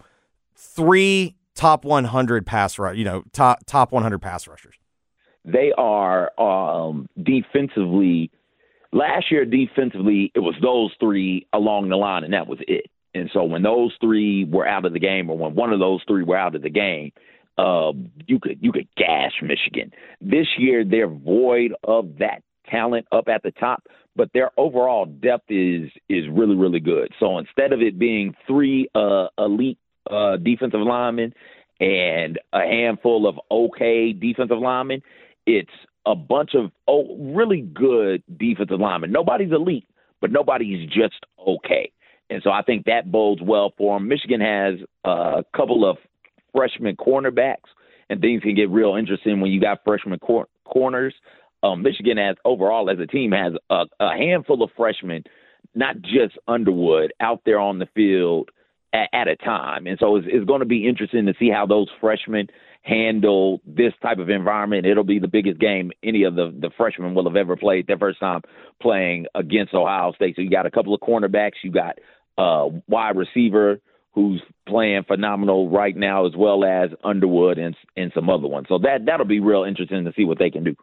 three top one hundred pass rush, you know, top top one hundred pass rushers.
They are um, defensively. Last year, defensively, it was those three along the line, and that was it. And so when those three were out of the game, or when one of those three were out of the game, uh, you could you could gash Michigan. This year, they're void of that talent up at the top, but their overall depth is is really, really good. So instead of it being three uh, elite uh, defensive linemen and a handful of okay defensive linemen, it's a bunch of oh, really good defensive linemen. Nobody's elite, but nobody's just okay. And so I think that bodes well for them. Michigan has a couple of freshman cornerbacks, and things can get real interesting when you got freshman cor- corners. Um, Michigan has overall as a team has a, a handful of freshmen, not just Underwood, out there on the field at, at a time. And so it's, it's going to be interesting to see how those freshmen handle this type of environment. It'll be the biggest game any of the, the freshmen will have ever played their first time playing against Ohio State. So you got a couple of cornerbacks. You got a wide receiver who's playing phenomenal right now, as well as Underwood and, and some other ones. So that, that'll be real interesting to see what they can do.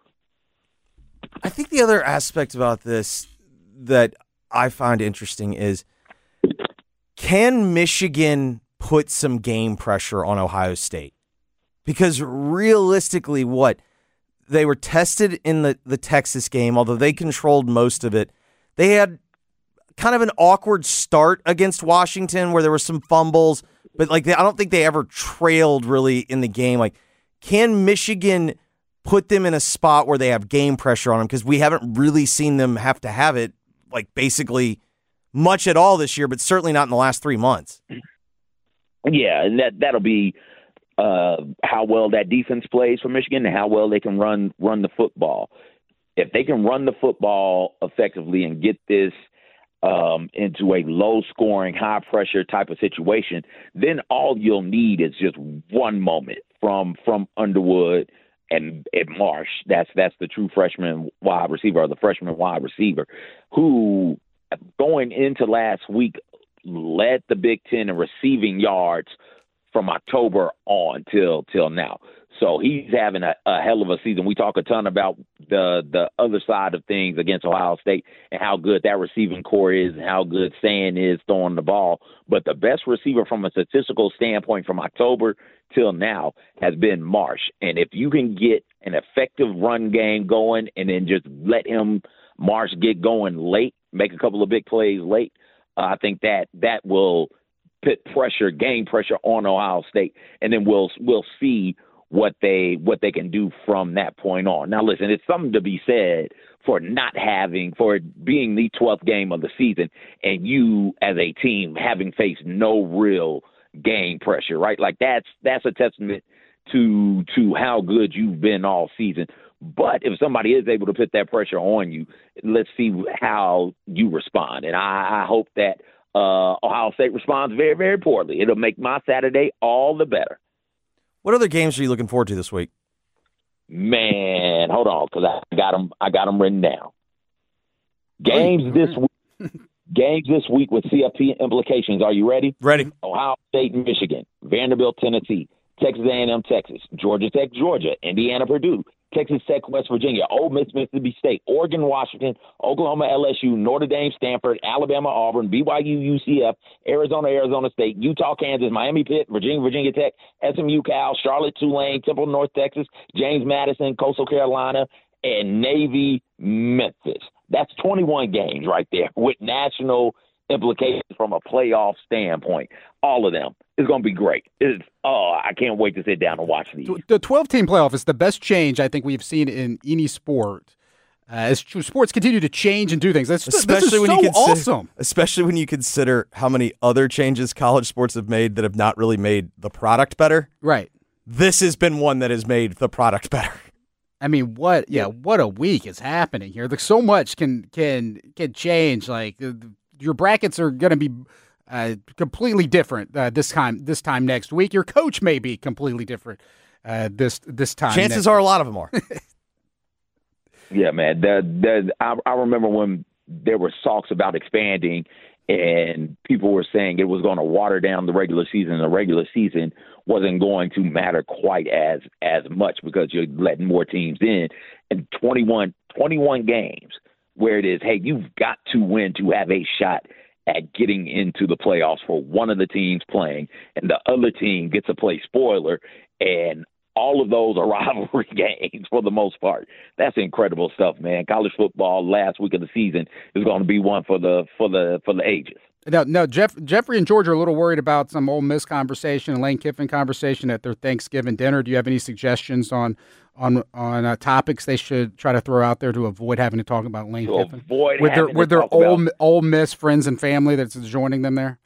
I think the other aspect about this that I find interesting is, can Michigan put some game pressure on Ohio State? Because realistically, what they were tested in the, the Texas game, although they controlled most of it, they had kind of an awkward start against Washington where there were some fumbles, but like they, I don't think they ever trailed really in the game. Like, can Michigan put them in a spot where they have game pressure on them? Because we haven't really seen them have to have it, like basically much at all this year, but certainly not in the last three months.
Yeah, and that that'll be uh, how well that defense plays for Michigan and how well they can run run the football. If they can run the football effectively and get this um, into a low-scoring, high-pressure type of situation, then all you'll need is just one moment from from Underwood and, and Marsh. That's that's the true freshman wide receiver or the freshman wide receiver who, going into last week, led the Big Ten in receiving yards from October on till till now. So he's having a, a hell of a season. We talk a ton about the the other side of things against Ohio State and how good that receiving core is and how good Sand is throwing the ball. But the best receiver from a statistical standpoint from October till now has been Marsh. And if you can get an effective run game going and then just let him, Marsh, get going late, make a couple of big plays late, uh, I think that that will put pressure, gain pressure on Ohio State, and then we'll we'll see what they what they can do from that point on. Now, listen, it's something to be said for not having, for it being the twelfth game of the season, and you as a team having faced no real game pressure, right? Like that's that's a testament to to how good you've been all season. But if somebody is able to put that pressure on you, let's see how you respond. And I, I hope that uh, Ohio State responds very, very poorly. It'll make my Saturday all the better.
What other games are you looking forward to this week?
Man, hold on, because I got them. I got them written down. Games this week. Games this week with C F P implications. Are you ready?
Ready.
Ohio State, Michigan, Vanderbilt, Tennessee, Texas A and M, Texas, Georgia Tech, Georgia, Indiana, Purdue, Texas Tech, West Virginia, Ole Miss, Mississippi State, Oregon, Washington, Oklahoma, L S U, Notre Dame, Stanford, Alabama, Auburn, B Y U, U C F, Arizona, Arizona State, Utah, Kansas, Miami, Pitt, Virginia, Virginia Tech, S M U, Cal, Charlotte, Tulane, Temple, North Texas, James Madison, Coastal Carolina, and Navy, Memphis. That's twenty-one games right there with national implications from a playoff standpoint. All of them. It's going to be great. It's, oh, I can't wait to sit down and watch these.
The twelve-team playoff is the best change I think we've seen in any sport. Uh, as sports continue to change and do things, That's,
especially
this is
when
so
you consider,
awesome.
Especially when you consider how many other changes college sports have made that have not really made the product better.
Right.
This has been one that has made the product better.
I mean, what? Yeah, what a week is happening here. Like, so much can can can change. Like uh, your brackets are going to be uh, completely different uh, this time. This time next week, your coach may be completely different uh, this this time.
Chances
next
are
week.
a lot of them are.
Yeah, man. The, the, I, I remember when there were talks about expanding, and people were saying it was going to water down the regular season. The regular season wasn't going to matter quite as as much because you're letting more teams in. And twenty-one, twenty-one games where it is, hey, you've got to win to have a shot at getting into the playoffs for one of the teams playing, and the other team gets to play spoiler, and all of those are rivalry games for the most part. That's incredible stuff, man. College football last week of the season is going to be one for the for the for the ages.
Now, no, Jeff, Jeffrey and George are a little worried about some Ole Miss conversation and Lane Kiffin conversation at their Thanksgiving dinner. Do you have any suggestions on on on uh, topics they should try to throw out there to avoid having to talk about Lane
to
Kiffin?
Avoid
with their
having
with
to
their
talk
Ole,
about,
Ole Miss friends and family that's joining them there?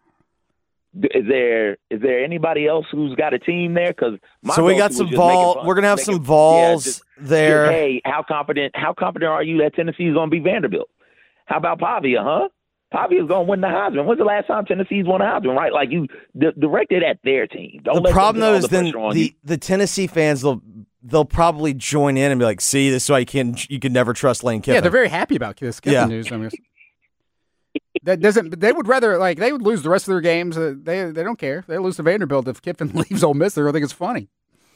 Is there is there anybody else who's got a team there? Because
so we got some Vol. We're gonna have some Vols
yeah, just,
there.
Just, hey, how confident? How confident are you that Tennessee is going to be Vanderbilt? How about Pavia? Huh? Pavia is going to win the Heisman. When's the last time Tennessee's won a Heisman? Right? Like you d- directed at their team. Don't
the
let
problem
them
though is
the
then
the,
the Tennessee fans they'll they'll probably join in and be like, "See, this is why you can you can never trust Lane Kiffin."
Yeah, they're very happy about this Kiffin
yeah.
news. I mean, that doesn't. They would rather like they would lose the rest of their games. Uh, they they don't care. They lose to Vanderbilt if Kiffin leaves Ole Miss. They're gonna think it's funny.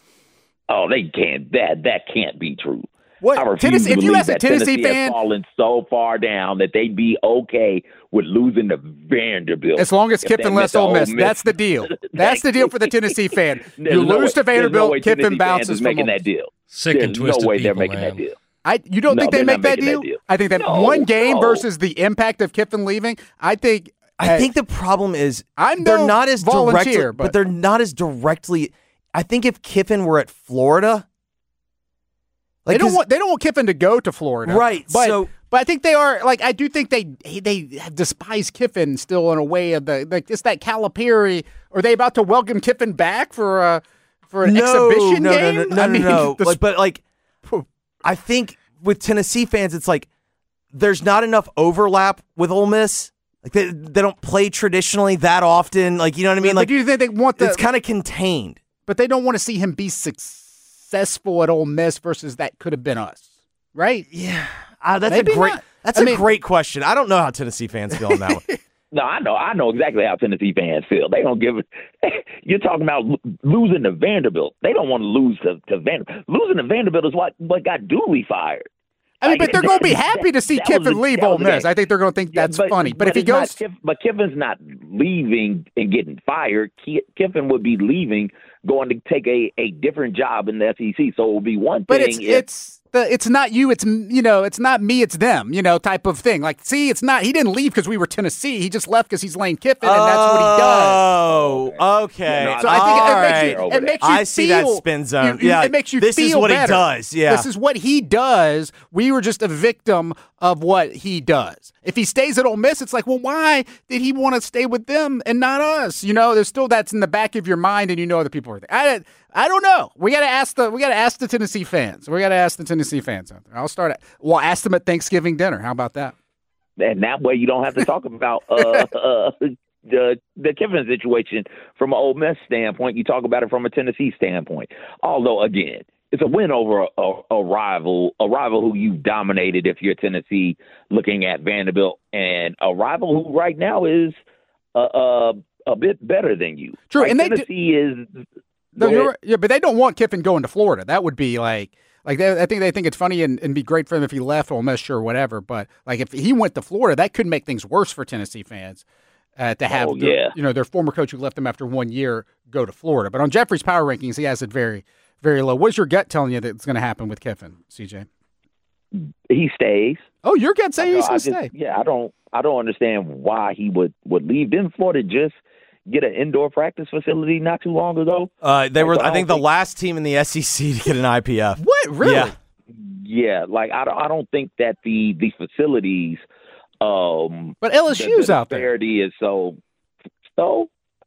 Oh, they can't. That that can't be true.
What
I refuse
Tennessee?
to
If you
believe
ask a
that
Tennessee
Tennessee
fan,
has fallen so far down that they'd be okay with losing to Vanderbilt
as long as
if
Kiffin left Ole Miss, that's the deal. That's the deal for the Tennessee fan. You
no
lose
way,
to Vanderbilt,
no way
Kiffin
Tennessee
bounces
fans is
from
making
Ole
that deal.
Sick
There's
and twisted
no way
people,
they're making
man.
that deal.
I you don't
No,
think they
they're
make
not
that
making
deal?
that deal.
I think that
No,
one game
no.
versus the impact of Kiffin leaving. I think.
I
uh,
think the problem is
I'm
they're
no
not as
volunteer,
directly,
but,
but they're not as directly. I think if Kiffin were at Florida, like
they don't
'cause-
want they don't want Kiffin to go to Florida,
Right,
But
so-
But I think they are like I do think they they despise Kiffin still in a way of the like it's that Calipari. Are they about to welcome Kiffin back for a for an
no,
exhibition
no,
game?
No, no, no,
I
no,
mean,
no.
the,
Like, but like, I think with Tennessee fans, it's like there's not enough overlap with Ole Miss. Like they they don't play traditionally that often. Like you know what I mean?
But
Like
do you think they want the?
It's kind of contained.
But they don't want to see him be successful at Ole Miss versus that could have been us, right?
Yeah, uh, that's
Maybe
a great.
not.
That's
I
a
mean,
great question. I don't know how Tennessee fans feel on that one.
No, I know. I know exactly how Tennessee fans feel. They don't give it. You're talking about lo- losing to Vanderbilt. They don't want to lose to, to Vanderbilt. Losing to Vanderbilt is what, what got Dooley fired.
I mean,
Like,
but they're going to be
that-
happy to see
that was
Kiffin
a-
leave
that
Ole
was a
Miss.
game.
I think they're going to think
Yeah,
that's funny. But, if he
it's not
goes,
Kiff- but Kiffin's not leaving and getting fired. Ki- Kiffin would be leaving, going to take a, a different job in the S E C. So it would be one
but
thing.
it's
if,
it's the it's not you. It's you know, it's not me. It's them. You know, type of thing. Like, see, it's not. He didn't leave because we were Tennessee. He just left because he's Lane Kiffin, and that's what he does.
Oh, okay.
Yeah, no,
So I think
All
it,
right.
makes you, it makes you
I see that
feel-
spin zone.
you- you-
Yeah,
it makes you
this
feel
is what
better.
he does. Yeah,
This is what he does. We were just a victim of what he does. If he stays at Ole Miss, it's like, well, why did he want to stay with them and not us? You know, there's still that's in the back of your mind, and you know other people are there. I, I don't know. We got to ask the we got to ask the Tennessee fans. We got to ask the Tennessee fans out there. I'll start at. Well, ask them at Thanksgiving dinner. How about that?
and that way you don't have to talk about uh, uh, the the Kiffin situation from an Ole Miss standpoint. You talk about it from a Tennessee standpoint. Although, again, it's a win over a, a, a rival, a rival who you've dominated if you're Tennessee, looking at Vanderbilt, and a rival who right now is a, a, a bit better than you.
True,
like
and they
Tennessee
do,
is.
No,
go
you're
ahead.
right. Yeah, but they don't want Kiffin going to Florida. That would be like, like they, I think they think it's funny and, and be great for him if he left Ole Miss, sure, whatever. But like if he went to Florida, that could make things worse for Tennessee fans uh, to have,
Oh,
their-
yeah.
you know, their former coach who left them after one year go to Florida. But on Jeffrey's power rankings, he has it very, very low. What's your gut telling you that's going to happen with Kiffin, C J?
He stays.
Oh, your gut saying he's
I
going to
just-
stay.
Yeah, I don't. I don't understand why he would would leave. Didn't Florida just get an indoor practice facility not too long ago?
Uh, they were,
Like,
I think,
don't
the last team in the S E C to get an I P F.
What? Really?
Yeah.
Yeah, like I don't. I don't think that the the facilities. Um,
But L S U's
the, the
out there.
disparity is so. So,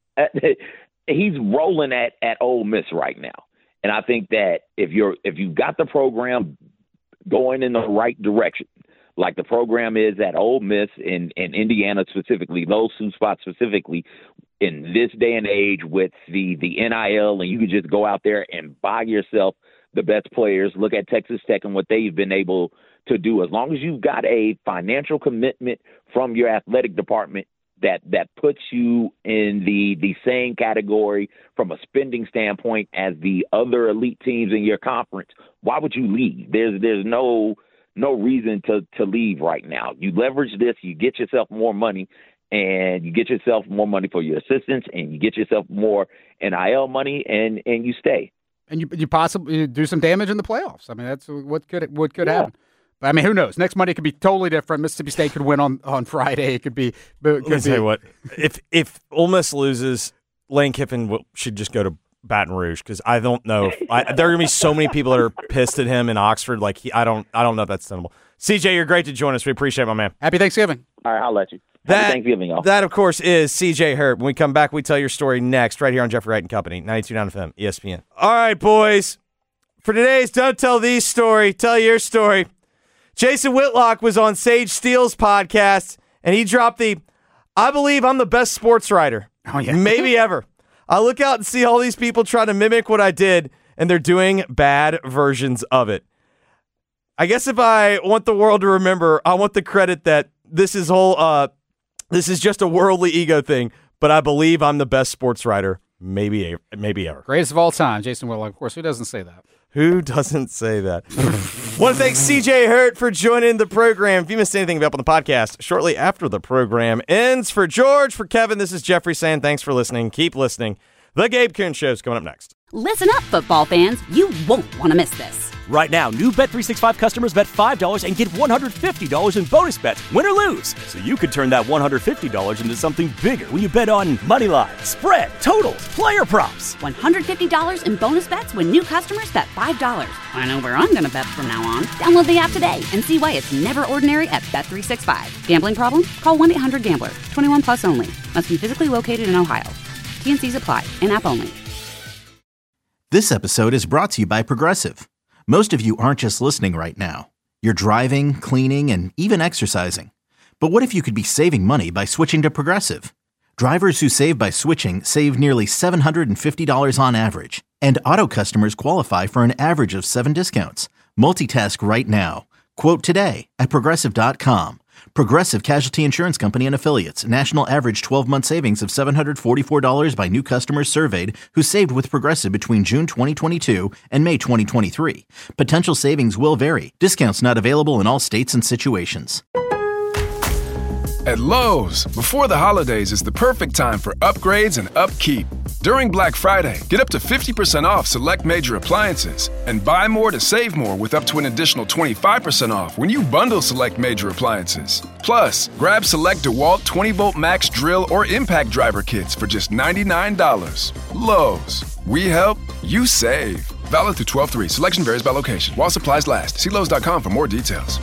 he's rolling at at Ole Miss right now, and I think that if you're if you've got the program going in the right direction, like the program is at Ole Miss and, and Indiana specifically, those two spots specifically, in this day and age with the, the N I L, and you can just go out there and buy yourself the best players. Look at Texas Tech and what they've been able to do. As long as you've got a financial commitment from your athletic department that that puts you in the the same category from a spending standpoint as the other elite teams in your conference, why would you leave? There's there's no no reason to to leave right now. You leverage this, you get yourself more money, and you get yourself more money for your assistants, and you get yourself more N I L money, and and you stay.
And you you possibly do some damage in the playoffs. I mean, that's what could what could
Yeah.
happen. But I mean, who knows? Next Monday could be totally different. Mississippi State could win on, on Friday. It could be. But it
Let me
could
tell
be
you what. If if Ole Miss loses, Lane Kiffin will, should just go to Baton Rouge because I don't know. If, I, there are gonna be so many people that are pissed at him in Oxford. Like he, I don't I don't know if that's tenable. C J, you're great to join us. We appreciate it, my man.
Happy Thanksgiving.
All right, I'll let you.
That,
Happy Thanksgiving, y'all.
That, of course, is C J Hurt. When we come back, we tell your story next, right here on Jeffrey Wright and Company, ninety-two point nine F M, E S P N. All right, boys. For today's Don't Tell These story, tell your story. Jason Whitlock was on Sage Steele's podcast, and he dropped the, I believe I'm the best sports writer.
Oh, yeah.
Maybe ever. I look out and see all these people trying to mimic what I did, and they're doing bad versions of it. I guess if I want the world to remember, I want the credit that this is whole. Uh, this is just a worldly ego thing, but I believe I'm the best sports writer, maybe maybe ever.
Greatest of all time, Jason Whitlock. Of course, who doesn't say that?
Who doesn't say that? Want to thank C J Hurt for joining the program. If you missed anything about the podcast, shortly after the program ends. For George, for Kevin, this is Jeffrey saying thanks for listening. Keep listening. The Gabe Kuhn Show is coming up next.
Listen up, football fans. You won't want to miss this.
Right now, new Bet three sixty-five customers bet five dollars and get one hundred fifty dollars in bonus bets, win or lose. So you could turn that one hundred fifty dollars into something bigger when you bet on money line, spread, totals, player props.
one hundred fifty dollars in bonus bets when new customers bet five dollars. I know where I'm going to bet from now on. Download the app today and see why it's never ordinary at Bet three sixty-five. Gambling problem? Call one eight hundred gambler. twenty-one plus only. Must be physically located in Ohio. T N Cs apply. In-app only.
This episode is brought to you by Progressive. Most of you aren't just listening right now. You're driving, cleaning, and even exercising. But what if you could be saving money by switching to Progressive? Drivers who save by switching save nearly seven hundred fifty dollars on average. And auto customers qualify for an average of seven discounts. Multitask right now. Quote today at Progressive dot com. Progressive Casualty Insurance Company and Affiliates. National average twelve-month savings of seven hundred forty-four dollars by new customers surveyed who saved with Progressive between June twenty twenty-two and May twenty twenty-three. Potential savings will vary. Discounts not available in all states and situations.
At Lowe's, before the holidays is the perfect time for upgrades and upkeep. During Black Friday, get up to fifty percent off select major appliances and buy more to save more with up to an additional twenty-five percent off when you bundle select major appliances. Plus, grab select DeWalt twenty volt max drill or impact driver kits for just ninety-nine dollars. Lowe's, we help, you save. Valid through twelve three. Selection varies by location. While supplies last. See Lowe's dot com for more details.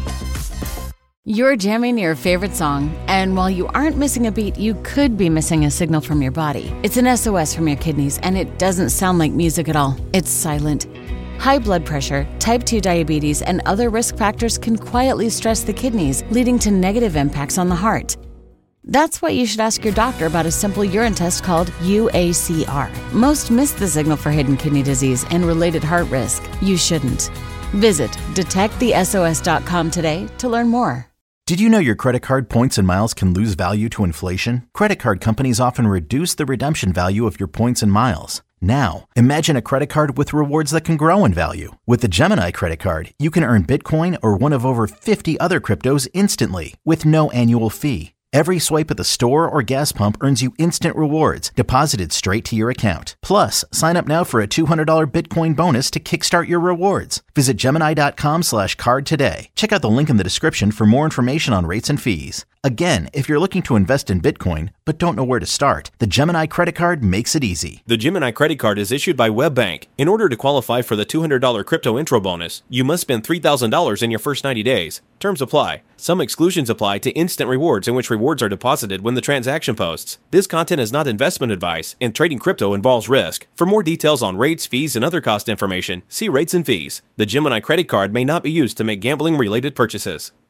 You're jamming your favorite song, and while you aren't missing a beat, you could be missing a signal from your body. It's an S O S from your kidneys, and it doesn't sound like music at all. It's silent. High blood pressure, type two diabetes, and other risk factors can quietly stress the kidneys, leading to negative impacts on the heart. That's why you should ask your doctor about a simple urine test called U A C R. Most miss the signal for hidden kidney disease and related heart risk. You shouldn't. Visit detect the S O S dot com today to learn more.
Did you know your credit card points and miles can lose value to inflation? Credit card companies often reduce the redemption value of your points and miles. Now, imagine a credit card with rewards that can grow in value. With the Gemini credit card, you can earn Bitcoin or one of over fifty other cryptos instantly with no annual fee. Every swipe at the store or gas pump earns you instant rewards deposited straight to your account. Plus, sign up now for a two hundred dollars Bitcoin bonus to kickstart your rewards. Visit Gemini dot com slash card today. Check out the link in the description for more information on rates and fees. Again, if you're looking to invest in Bitcoin but don't know where to start, the Gemini credit card makes it easy.
The Gemini credit card is issued by WebBank. In order to qualify for the two hundred dollars crypto intro bonus, you must spend three thousand dollars in your first ninety days. Terms apply. Some exclusions apply to instant rewards, in which rewards are deposited when the transaction posts. This content is not investment advice, and trading crypto involves risk. For more details on rates, fees, and other cost information, see rates and fees. The Gemini credit card may not be used to make gambling-related purchases.